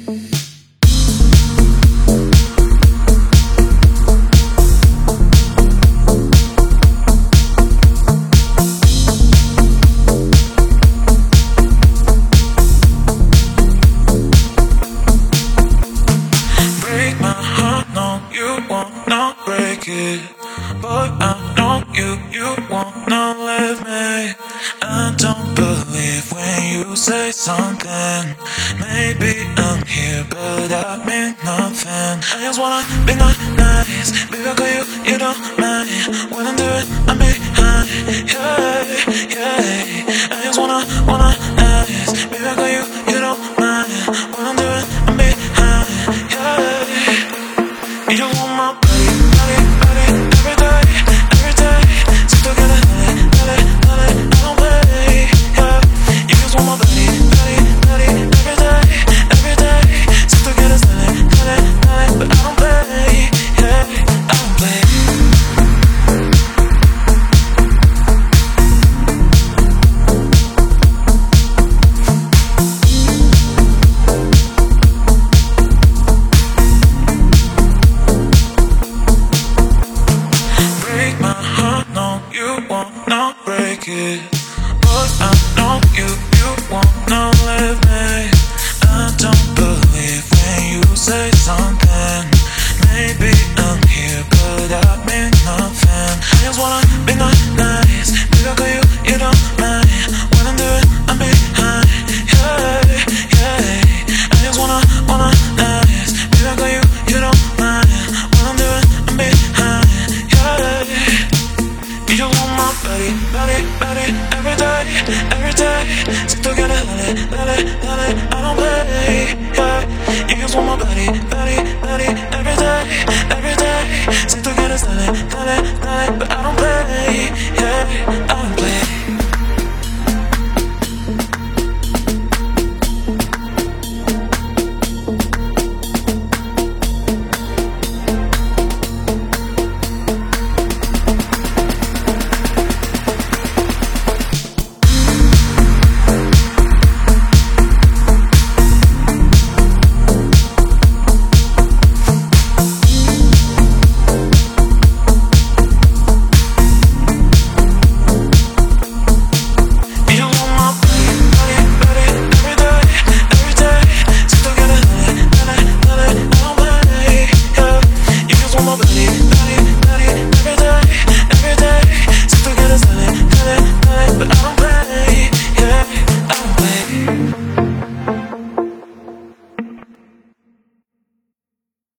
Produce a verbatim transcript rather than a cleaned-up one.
Break my heart, no, you won't not break it. But I know you, you wanna leave me. I don't believe when you say something. Maybe I'm here, but I mean nothing. I just wanna be not nice. Baby, I call you, you don't mind. When I do it, I'm behind. Yeah, yeah. I just wanna, wanna nice. Baby, I call you, you don't mind. When I do it, I'm behind. Yeah. You just want my body, body, body, every day, every day. So together, let it, let it, let it, I don't play, yeah. You just want my body, body, body, every day, every day. So together, let it, let it, let it, but I don't play, yeah, I don't play. Break my heart, no, you won't not break it. But I know you, you wanna leave me. I don't believe when you say something. Maybe I'm here, but I mean nothing. I just wanna be not nice. Baby, I call you, you don't mind. When I do it, I'm behind. Yeah, yeah. I just wanna, wanna nice. Baby, I call you, you don't mind. When I do it, I'm behind. Yeah. You just want my body, body, body, every day, every day. So together, let it, let it, let it, I don't play, yeah. You just want my body, body,